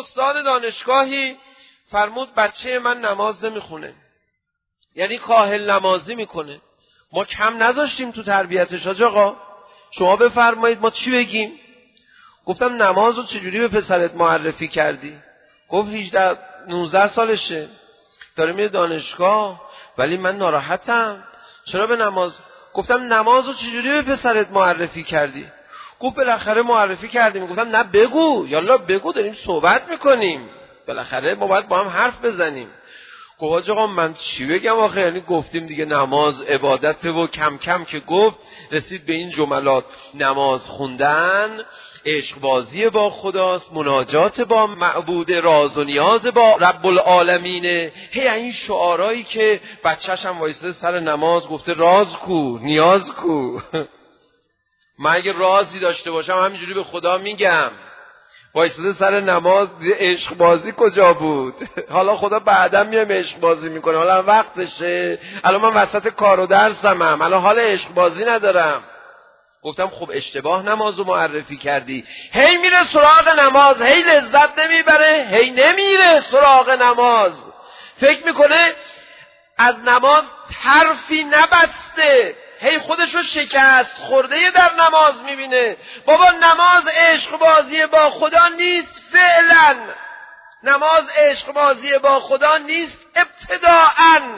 استاد دانشگاهی فرمود بچه من نماز نمیخونه، یعنی کاهل نمازی میکنه. ما کم نذاشتیم تو تربیتش. حاج آقا شما بفرمایید ما چی بگیم؟ گفتم نماز رو چجوری به پسرت معرفی کردی؟ گفت 18-19 سالشه، داره میره دانشگاه، ولی من ناراحتم. چرا به نماز؟ گفتم نماز رو چجوری به پسرت معرفی کردی؟ گفت بالاخره معرفی کردیم. گفتم نه بگو، یالا بگو، داریم صحبت میکنیم، بالاخره ما باید با هم حرف بزنیم. گفت حاج آقا من چی بگم آخه، یعنی گفتیم دیگه نماز عبادته و کم کم که گفت رسید به این جملات: نماز خوندن عشق بازی با خداست، مناجات با معبود، راز و نیاز با رب العالمین. هی این شعارایی که بچه‌ش هم وایساده سر نماز گفته راز کو نیاز کو. من اگه رازی داشته باشم همینجوری به خدا میگم. وایساده سر نماز عشق بازی کجا بود؟ حالا خدا بعدا میام عشق بازی میکنه، حالا وقتشه، الان من وسط کار و درسمم، الان حال عشق بازی ندارم. گفتم خب اشتباه نمازو معرفی کردی. هی میره سراغ نماز، هی لذت نمیبره، هی نمیره سراغ نماز، فکر میکنه از نماز حرفی نبسته، هی خودشو شکست خورده در نماز میبینه. بابا نماز عشق بازی با خدا نیست فعلا، نماز عشق بازی با خدا نیست ابتداءً.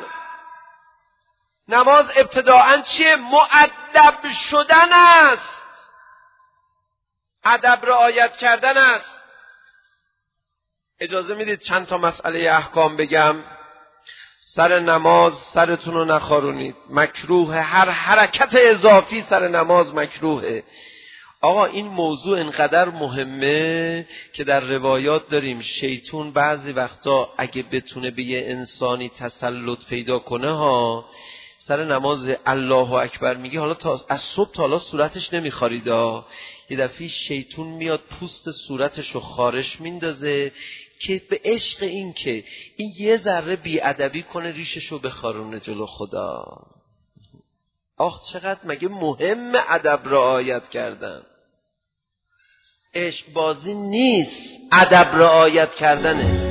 نماز ابتداءً چیه؟ مؤدب شدن است، ادب رعایت کردن است. اجازه میدید چند تا مسئله احکام بگم؟ سر نماز سرتون رو نخارونید، مکروه. هر حرکت اضافی سر نماز مکروهه. آقا این موضوع انقدر مهمه که در روایات داریم شیطان بعضی وقتا اگه بتونه به یه انسانی تسلط پیدا کنه ها، سر نماز الله اکبر میگی، حالا تا از صبح تا حالا صورتش نمیخاریدا، یه دفعه شیطان میاد پوست صورتش رو خارش میندازه که به عشق این که این یه ذره بیادبی کنه ریشش رو بخارونه جلو خدا. آخ چقدر مگه مهم ادب رعایت کردن؟ عشق بازی نیست، ادب رعایت کردنه.